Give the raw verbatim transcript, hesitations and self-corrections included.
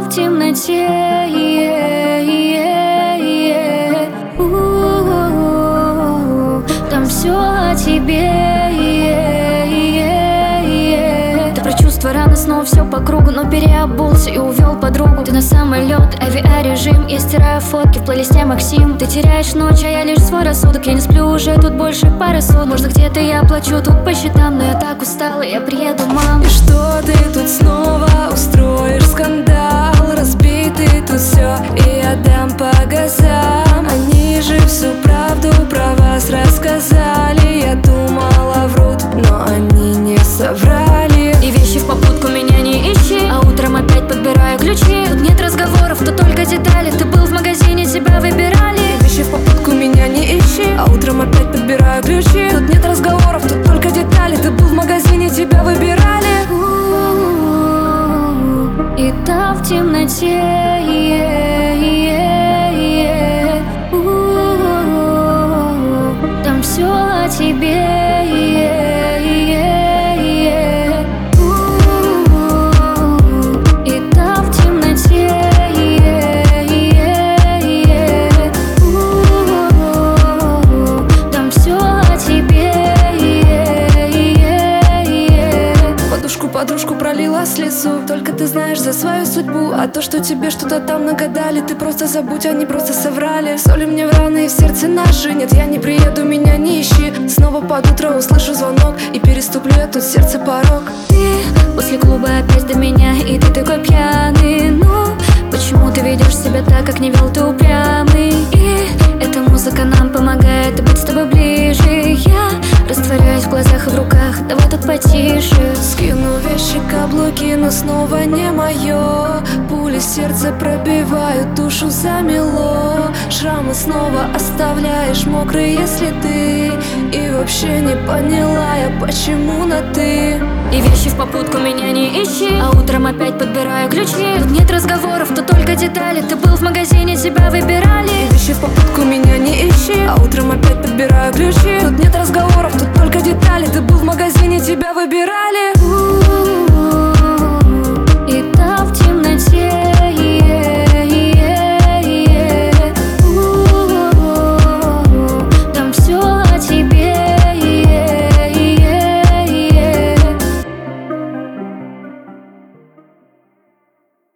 в темноте. Там все о тебе. Ты про чувства рано, снова все по кругу, но переобулся и увел подругу. Ты на самолет, авиарежим, я стираю фотки в плейлисте Максим. Ты теряешь ночь, а я лишь свой рассудок. Я не сплю уже, тут больше пары суток. Может, где-то я плачу тут по счетам, но я так устала, я приеду, мам. И что ты тут снова устроишь скандал? Разбитый тут все, и я дам по газам. Они же всю правду про вас рассказали. Я думала, врут, но они не соврали. И вещи в попутку меня не ищи, а утром опять подбираю ключи. Тут нет разговоров, тут только детали. Ты был в магазине, тебя выбирали. И вещи в попутку меня не ищи, а утром опять подбираю ключи. Тут нет разговоров, тут только детали. Ты был в магазине, тебя выбирали. И там в темноте. Там все о тебе. Подружку пролила слезу, только ты знаешь за свою судьбу. А то, что тебе что-то там нагадали, ты просто забудь, они просто соврали. Соли мне в раны и в сердце ножи. Нет, я не приеду, меня не ищи. Снова под утро услышу звонок и переступлю я тут сердце порог. Ты после клуба опять до меня, и ты такой пьяный. Ну, почему ты ведешь себя так, как не вел, ты упрямый? И эта музыка нам помогает быть с тобой ближе. Я растворяюсь в глазах и в руках, давай тут потише. Скину вещи, каблуки, но снова не мое. Пули сердце пробивают, душу замело. Шрамы снова оставляешь мокрые следы. И вообще не поняла я, почему на ты. И вещи в попутку меня не ищи, а утром опять подбираю ключи. Тут нет разговоров, тут только детали. Ты был в магазине, тебя выбирали. И вещи в попутку меня не ищи, а утром опять подбираю ключи. Тут нет разговоров, тут только детали. Ты был в магазине, тебя выбирали.